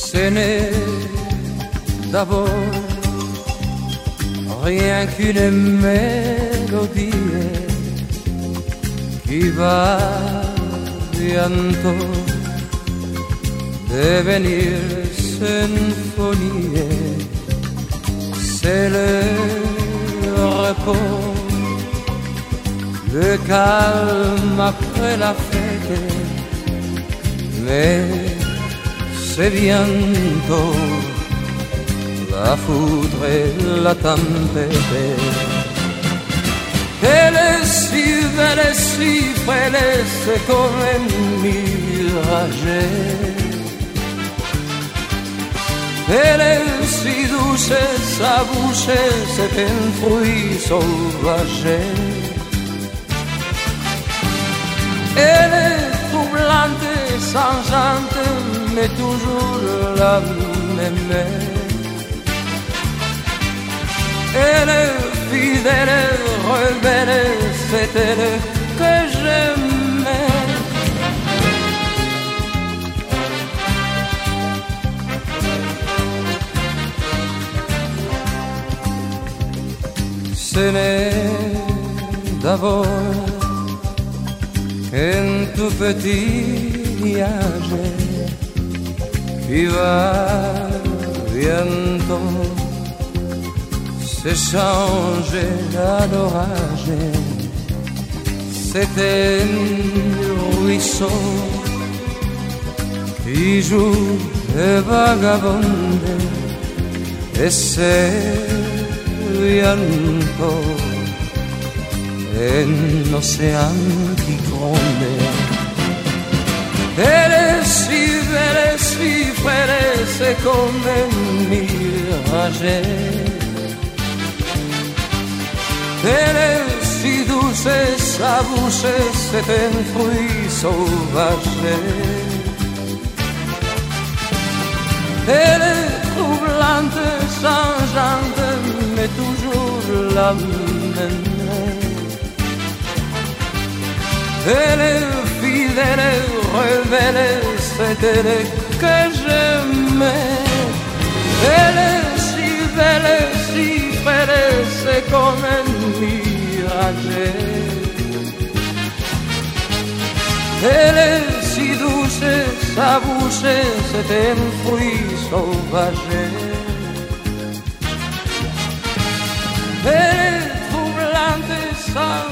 Ce n'est d'abord rien qu'une mélodie qui va bientôt devenir symphonie. C'est le repos, le calme après la fête, mais c'est bientôt la foudre et la tempête. Elle est si belle et si belle, c'est comme un mirage. Elle est si douce, sa bouche, c'est un fruit sauvage. Elle est troublante, changeante, mais toujours la même. Elle est fidèle, rebelle, c'est elle que j'aimais. Ce n'est d'abord qu'un tout petit nuage qui va bientôt se changer à l'orage. C'est un ruisseau qui joue et vagabonde, et c'est bientôt un océan qui gronde. Elle est si belle et si belle, c'est comme un mirage. Elle est si douce, sa bouche, c'est un fruit sauvage. Elle est troublante, changeante, mais toujours la même. Elle est fidèle, rebelle, c'est elle que j'aimais. Elle est si belle, si belle, c'est comme un mirage. Elle est si douce, sa bouche, c'est un fruit sauvage. Elle est troublante, sans